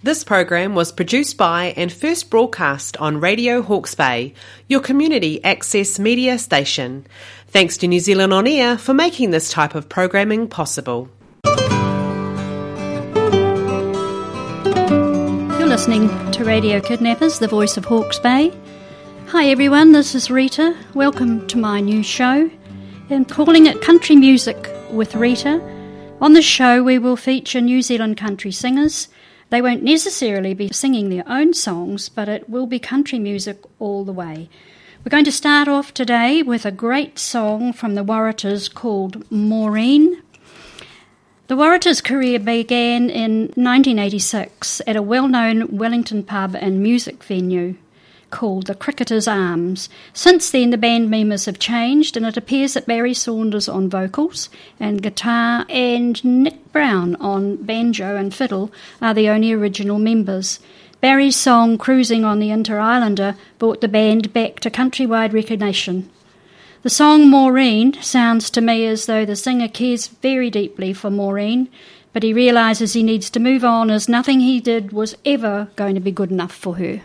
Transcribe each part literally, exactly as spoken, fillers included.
This program was produced by and first broadcast on Radio Hawke's Bay, your community access media station. Thanks to New Zealand On Air for making this type of programming possible. You're listening to Radio Kidnappers, the voice of Hawke's Bay. Hi everyone, this is Rita. Welcome to my new show. I'm calling it Country Music with Rita. On this show we will feature New Zealand country singers. They won't necessarily be singing their own songs, but it will be country music all the way. We're going to start off today with a great song from the Waratahs called Maureen. The Waratahs' career began in nineteen eighty-six at a well-known Wellington pub and music venue called the Cricketers' Arms. Since then, the band members have changed, and it appears that Barry Saunders on vocals and guitar and Nick Brown on banjo and fiddle are the only original members. Barry's song Cruising on the Inter-Islander brought the band back to countrywide recognition. The song Maureen sounds to me as though the singer cares very deeply for Maureen, but he realises he needs to move on as nothing he did was ever going to be good enough for her.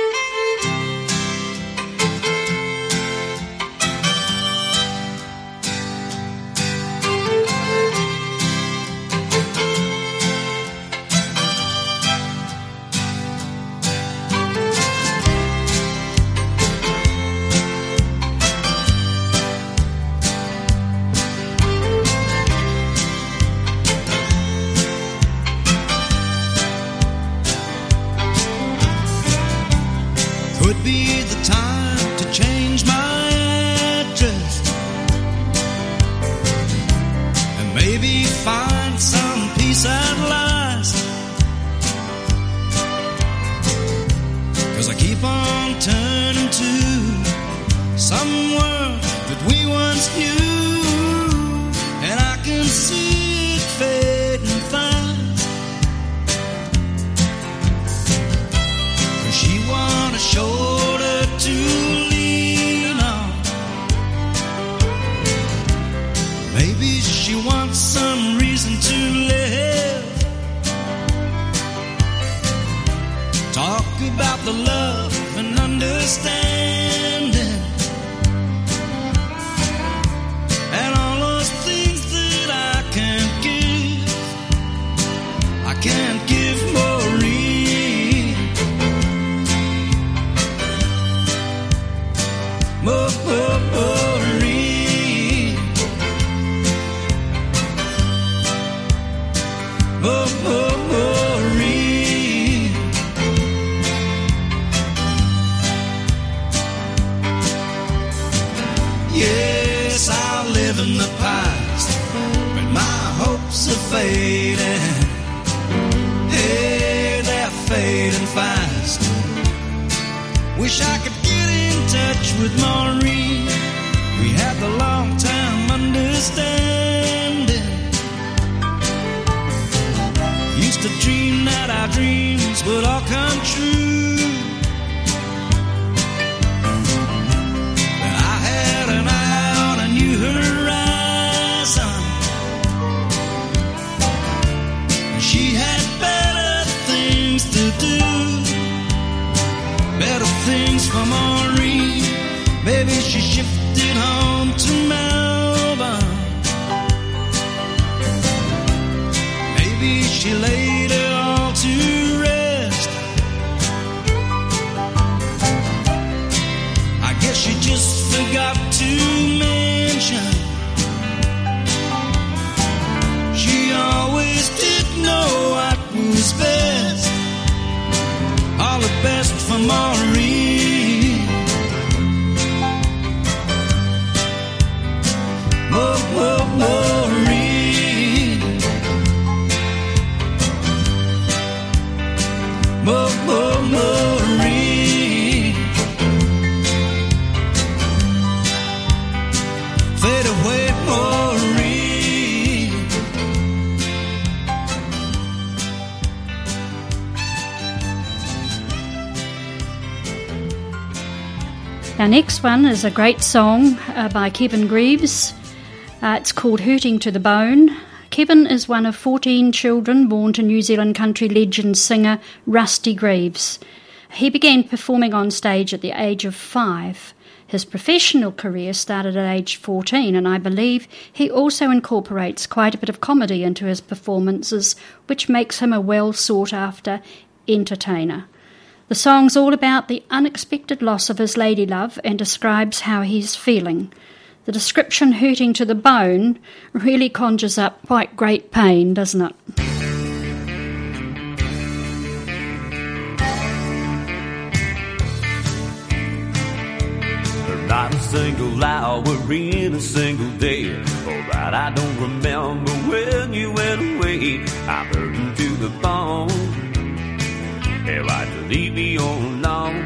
Our next one is a great song uh, by Kevin Greaves. Uh, it's called Hurting to the Bone. Kevin is one of fourteen children born to New Zealand country legend singer Rusty Greaves. He began performing on stage at the age of five. His professional career started at age fourteen, and I believe he also incorporates quite a bit of comedy into his performances, which makes him a well-sought-after entertainer. The song's all about the unexpected loss of his lady love and describes how he's feeling. The description, hurting to the bone, really conjures up quite great pain, doesn't it? Not a single hour in a single day, oh, that I don't remember when you went away. I'm hurting to the bone. Hey, why'd you leave me all alone?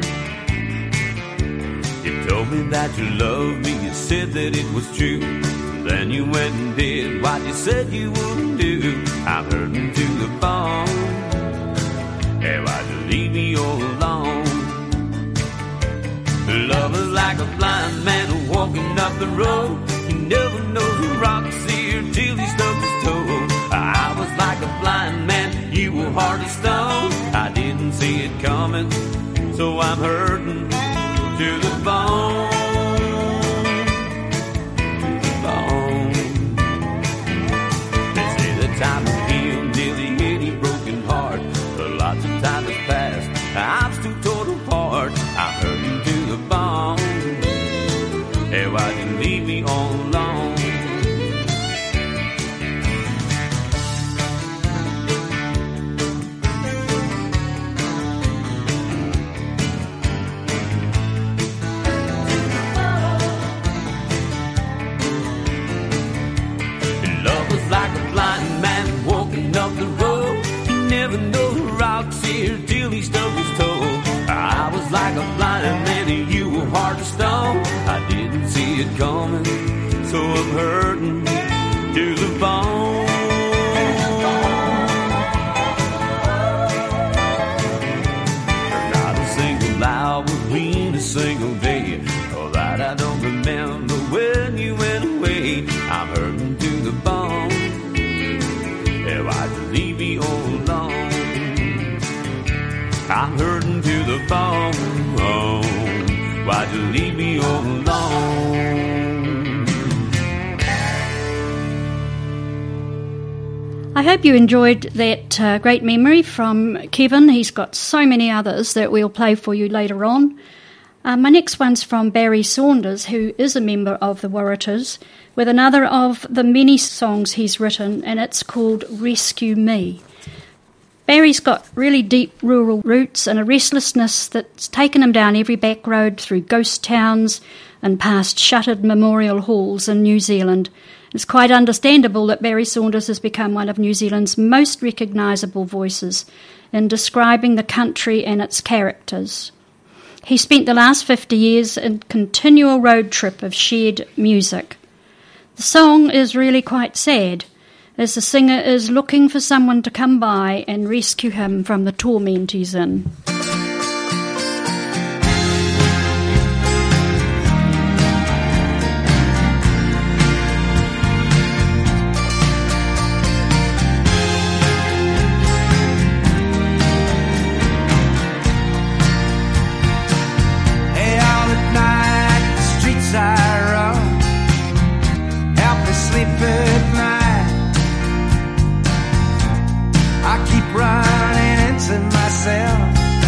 You told me that you loved me, you said that it was true. Then you went and did what you said you wouldn't do. I'm hurting to the bone. Hey, why'd you leave me all alone? Love is like a blind man walking up the road. He never knows the rocks here till he stubs his toe. I was like a blind man, you were hard as stone. I didn't see it coming, so I'm hurting to the bone. To the bone. They say the time will heal nearly any broken heart, but lots of time has passed, I'm still torn apart. I'm hurting to the bone. Hey, why'd you leave me all alone? Love was like a blind man walking up the road. He never knows the rocks here till he stubbed his toe. I was like a blind man and you were hard to stone. I didn't see it coming, so I'm hurting to the bone. Not a single hour in a single day, oh, that I don't remember when you went away. I'm hurting to the bone. Yeah, why'd you leave me all alone? I'm hurting to the bone. Oh, why'd you leave me all alone? I hope you enjoyed that uh, great memory from Kevin. He's got so many others that we'll play for you later on. Uh, my next one's from Barry Saunders, who is a member of the Waratahs, with another of the many songs he's written, and it's called Rescue Me. Barry's got really deep rural roots and a restlessness that's taken him down every back road through ghost towns and past shuttered memorial halls in New Zealand. It's quite understandable that Barry Saunders has become one of New Zealand's most recognisable voices in describing the country and its characters. He spent the last fifty years in continual road trip of shared music. The song is really quite sad, as the singer is looking for someone to come by and rescue him from the torment he's in. Hey, all at night, the streets I roam, help me sleep at night. I keep running into myself,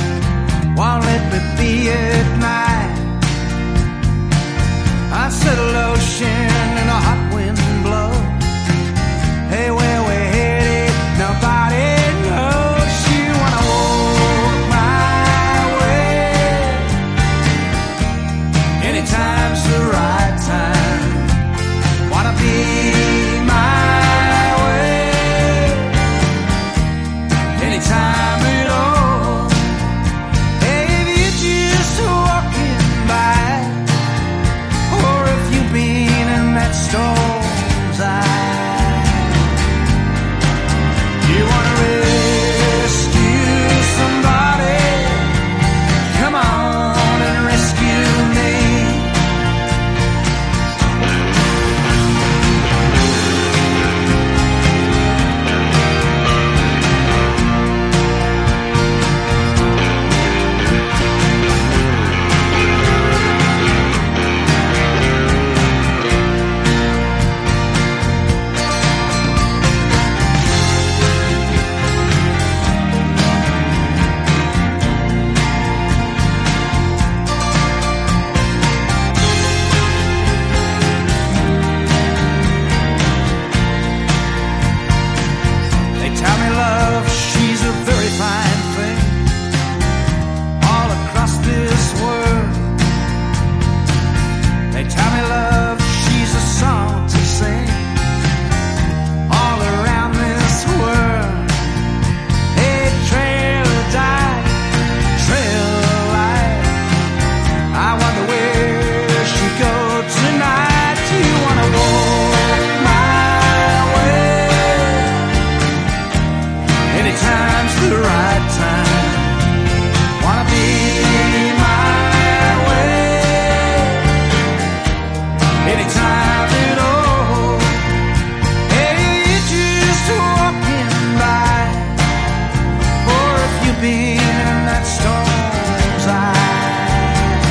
been in that storm's eye?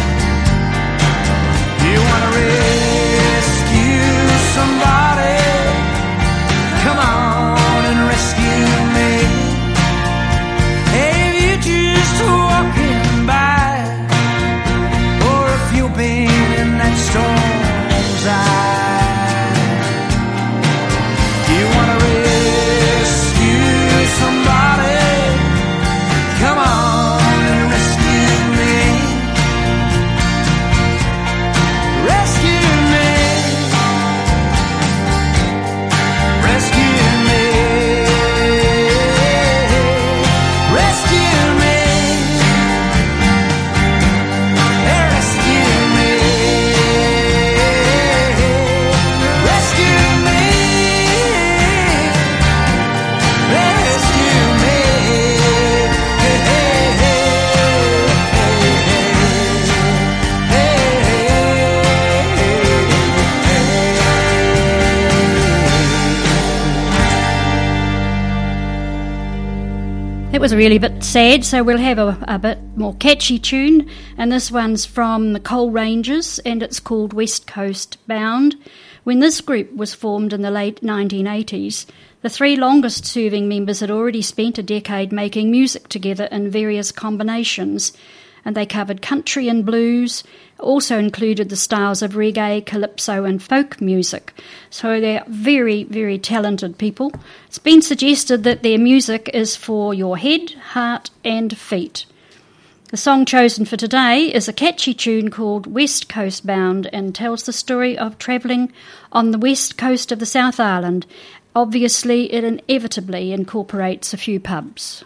You wanna rescue somebody? Come on and rescue me. Hey, if you're just walking by, or if you've been in that storm's eye, you wanna rescue somebody? Come on and rescue me. Rescue me. Rescue me. Rescue me. Hey, rescue me. Rescue me. Rescue me. Hey, hey, hey, That was really a bit sad, so we'll have a, a bit more catchy tune, and this one's from the Coal Rangers, and it's called West Coast Bound. When this group was formed in the late nineteen eighties, the three longest-serving members had already spent a decade making music together in various combinations, and they covered country and blues, also included the styles of reggae, calypso and folk music. So they're very, very talented people. It's been suggested that their music is for your head, heart and feet. The song chosen for today is a catchy tune called West Coast Bound and tells the story of travelling on the west coast of the South Island. Obviously, it inevitably incorporates a few pubs.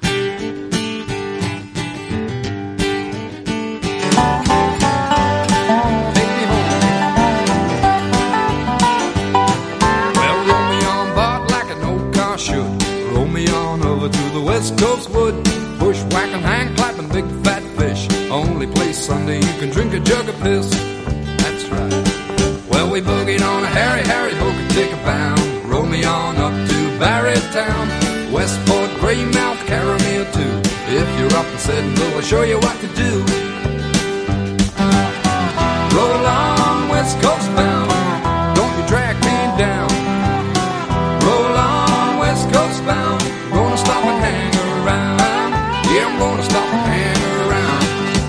West Coast wood, bushwhacking, hand clapping, big fat fish. Only place Sunday you can drink a jug of piss. That's right. Well, we boogied on a Harry, Harry, hooker, tick a bound. Roll me on up to Barrytown, Westport, Greymouth, Caramel too. If you're up and sitting, we'll show you what to do. Roll on, West Coast bound, don't you drag me down. Roll on, West Coast bound, gonna stop and hang around. Yeah, I'm gonna stop and hang around.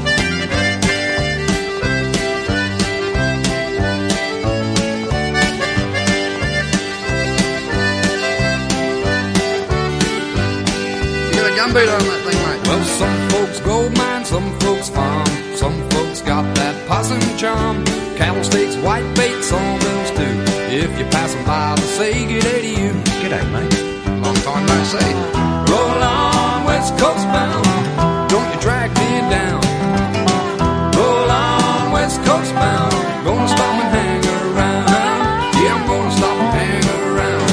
You got a gunboot on that thing, mate. Well, some folks gold mine, some folks farm. Some folks got that possum charm. Cattle steaks, white bait, sawmills too. If you pass them by, they'll say g'day to you. G'day, mate. Long time no see. Roll on, West Coast bound, don't you drag me down. Roll on, West Coast bound, gonna stop and hang around. Yeah, I'm gonna stop and hang around.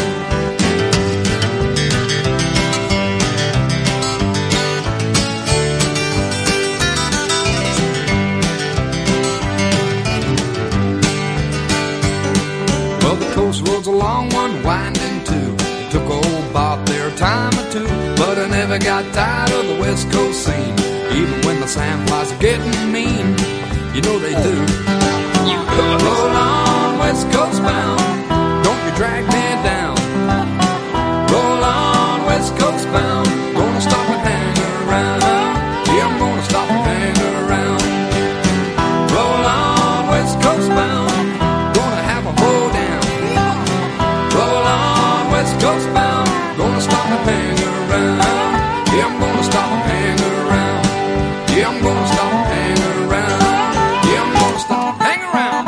Well, the coast road's a long one, winding too. It took old Bob their time or two, but I never got tired of the West Coast scene. Even when the sandflies are getting mean, you know they do. You roll on, West Coast bound, don't you drag me down. Roll on, West Coast bound, gonna stop and hang around. Yeah, I'm gonna stop and hang around. Roll on, West Coast bound, gonna have a hoedown. Roll on, West Coast bound, gonna stop and hang around. Yeah, I'm gonna stop and hang around. Yeah, I'm gonna stop and hang around. Yeah, I'm gonna stop and hang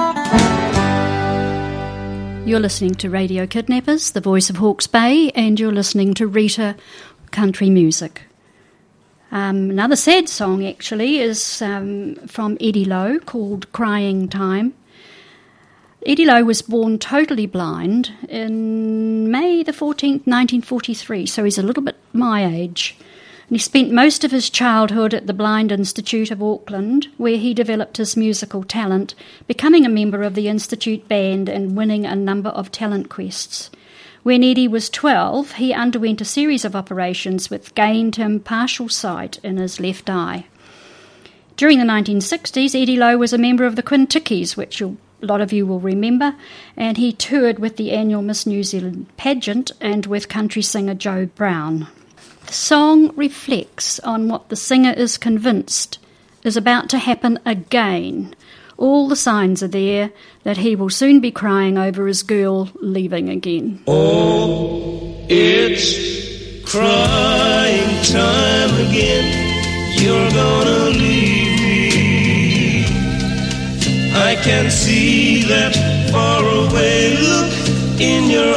around. You're listening to Radio Kidnappers, the voice of Hawke's Bay, and you're listening to Rita Country Music. Um, another sad song, actually, is um, from Eddie Lowe, called Crying Time. Eddie Lowe was born totally blind in May the fourteenth, nineteen forty-three, so he's a little bit my age. And he spent most of his childhood at the Blind Institute of Auckland, where he developed his musical talent, becoming a member of the Institute Band and winning a number of talent quests. When Eddie was twelve, he underwent a series of operations which gained him partial sight in his left eye. During the nineteen sixties, Eddie Lowe was a member of the Quintickies, which you'll a lot of you will remember, and he toured with the annual Miss New Zealand pageant and with country singer Joe Brown. The song reflects on what the singer is convinced is about to happen again. All the signs are there that he will soon be crying over his girl leaving again. Oh, it's crying time again. You're gonna leave me. I can see that faraway look in your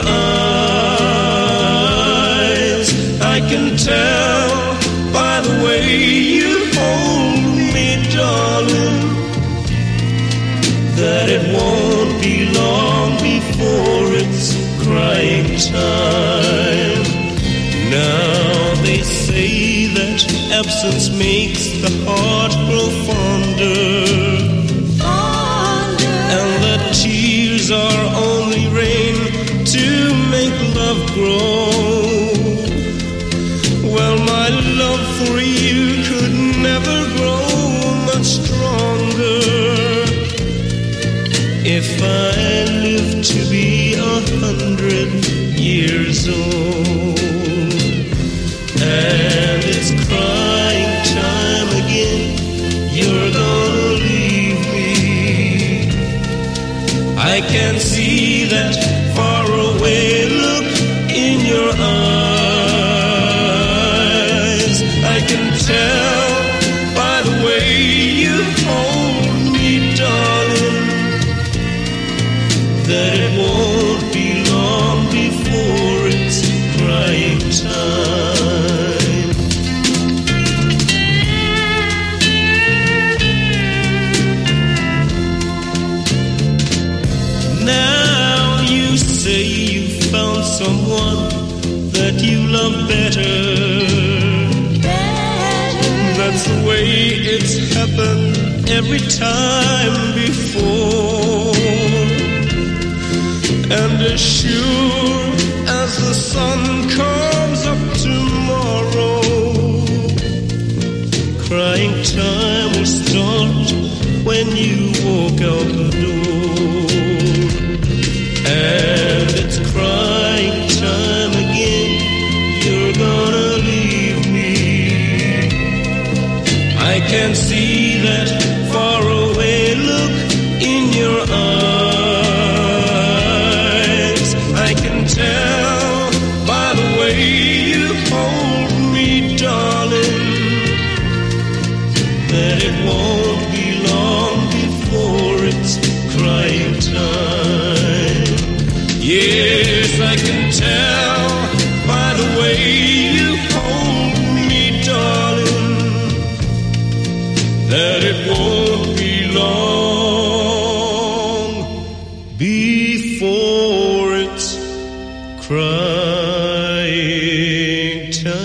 eyes. I can tell by the way you hold me, darling, that it won't be long before it's crying time. Now they say that absence makes the heart grow fonder, and that tears are only rain to make love grow. Well, my love for you could never grow much stronger if I live to be a hundred years old. And it's crying time again. You're gonna leave me. I can see that faraway look in your eyes. I can tell by the way you hold me, darling, that it won't be long before it's crying time. Now you say you found someone that you love better. That's the way it's happened every time before. And as sure as the sun comes up tomorrow, crying time will start when you walk out the door. And it's crying time again. You're gonna leave me. I can see that faraway look in your eyes. I can tell by the way you hold me, darling, that it won't be long before it's crying time. Yes, I can tell by the way you hold me, darling, that it won't be long before it's crying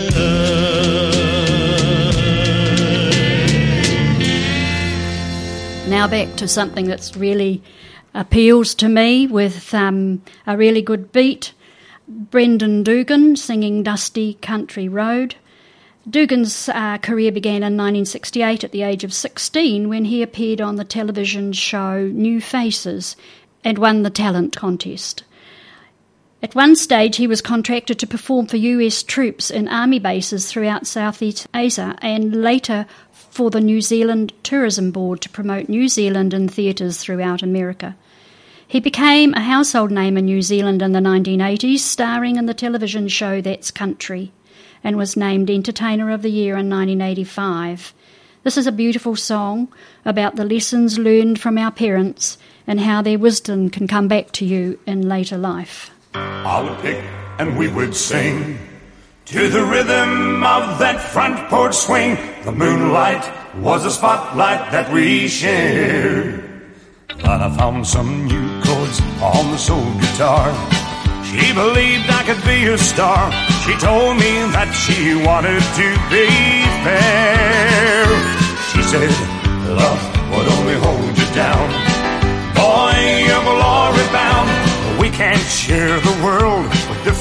time. Now back to something that's really appeals to me with um, a really good beat. Brendan Dugan singing Dusty Country Road. Dugan's uh, career began in nineteen sixty-eight at the age of sixteen when he appeared on the television show New Faces and won the talent contest. At one stage he was contracted to perform for U S troops in army bases throughout Southeast Asia and later for the New Zealand Tourism Board to promote New Zealand in theatres throughout America. He became a household name in New Zealand in the nineteen eighties, starring in the television show That's Country, and was named Entertainer of the Year in nineteen eighty-five. This is a beautiful song about the lessons learned from our parents and how their wisdom can come back to you in later life. I would pick and we would sing to the rhythm of that front porch swing. The moonlight was a spotlight that we shared. But I found some new chords on the soul guitar. She believed I could be a star. She told me that she wanted to be fair. She said, love would only hold you down. Boy, you're glory bound. We can't share the world with different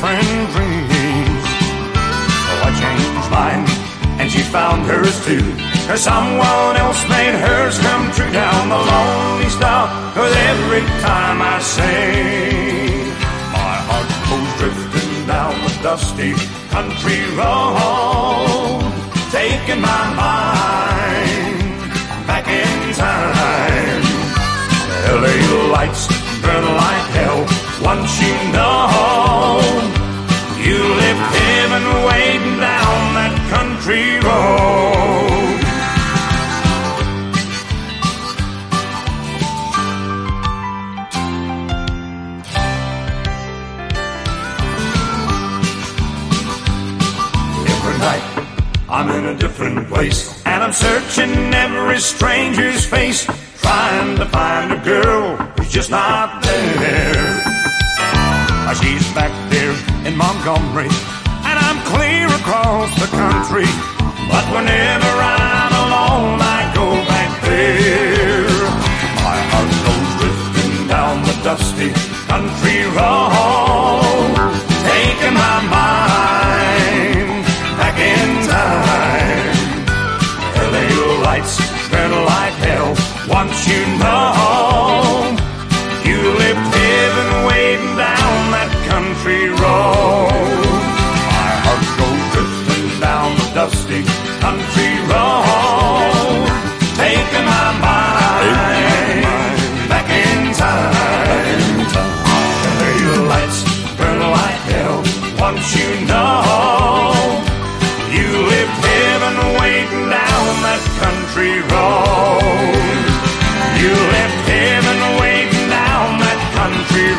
hers too. Or someone else made hers come true down the lonely star. Cause every time I sing, my heart goes drifting down the dusty country road, taking my mind back in time. L A lights burn like hell. Once you know, you left heaven waiting down that country road. Every night I'm in a different place, and I'm searching every stranger's face, trying to find a girl who's just not there. She's back there in Montgomery, and I'm clear across the country. But whenever I'm alone, I go back there. My heart goes drifting down the dusty country road, taking my mind back in time. L A lights burn like hell. Once you know, you left heaven waiting down that country road. My heart goes drifting down the dusty country road, taking my mind back in time. L A lights burn like hell. Once you know, you left heaven waiting down that country road. You left heaven waiting down that country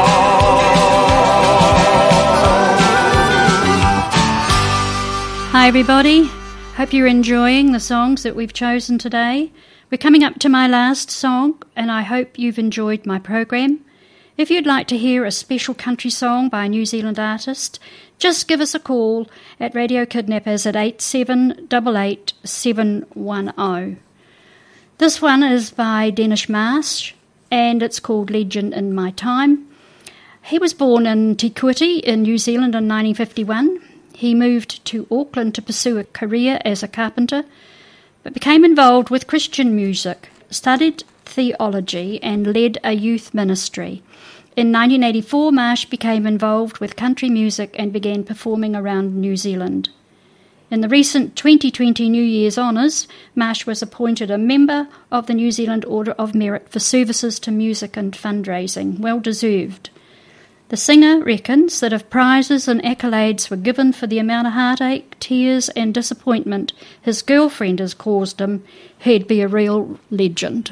road. Hi everybody, hope you're enjoying the songs that we've chosen today. We're coming up to my last song, and I hope you've enjoyed my program. If you'd like to hear a special country song by a New Zealand artist, just give us a call at Radio Kidnappers at eight seven eight eight seven one zero. This one is by Dennis Marsh, and it's called Legend in My Time. He was born in Te Kuiti in New Zealand in nineteen fifty-one. He moved to Auckland to pursue a career as a carpenter, but became involved with Christian music, studied theology, and led a youth ministry. In nineteen eighty-four, Marsh became involved with country music and began performing around New Zealand. In the recent twenty twenty New Year's Honours, Marsh was appointed a member of the New Zealand Order of Merit for services to music and fundraising. Well deserved. The singer reckons that if prizes and accolades were given for the amount of heartache, tears and disappointment his girlfriend has caused him, he'd be a real legend.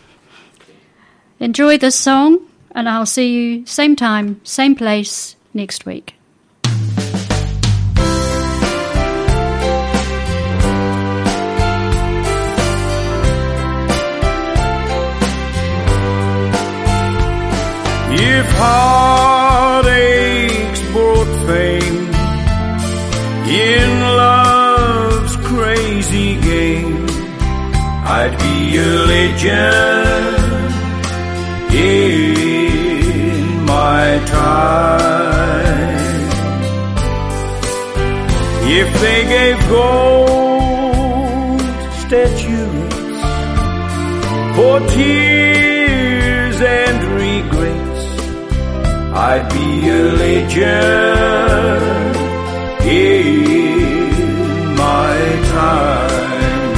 Enjoy this song, and I'll see you same time, same place next week. If heartaches brought fame in love's crazy game, I'd be a legend in my time. If they gave gold statues for tears and regrets, I'd be a legend in my time.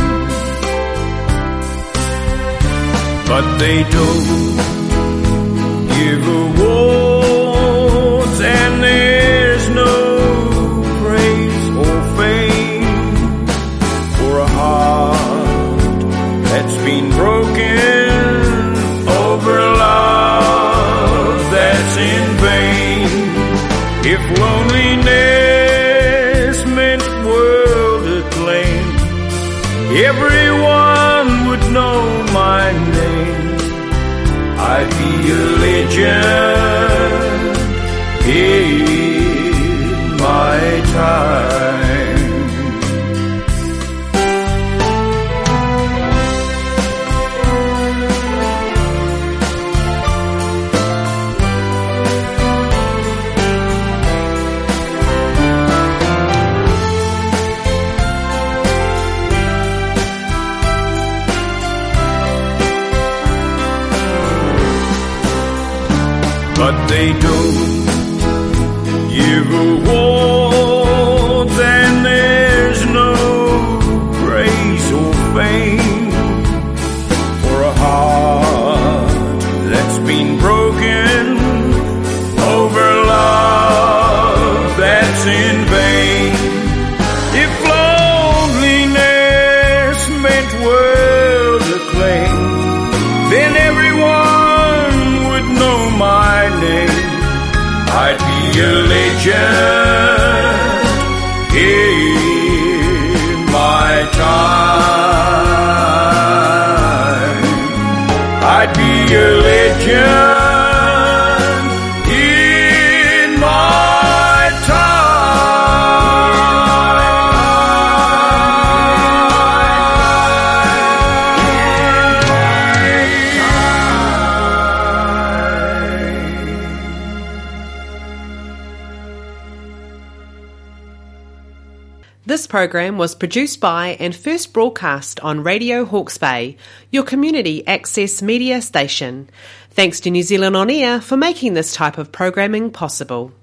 But they don't give awards, and there's no praise or fame for a heart that's been broken over love that's in vain. If loneliness meant world acclaim, everyone would know my name. I'd be a legend in my time. but they don't give awards, and there's no praise or fame for a heart that's been broken over love that's in vain. If loneliness meant world acclaim, then everyone would know my name. I'd be a legend in my time. I'd be a legend in my This program was produced by and first broadcast on Radio Hawke's Bay, your community access media station. Thanks to New Zealand On Air for making this type of programming possible.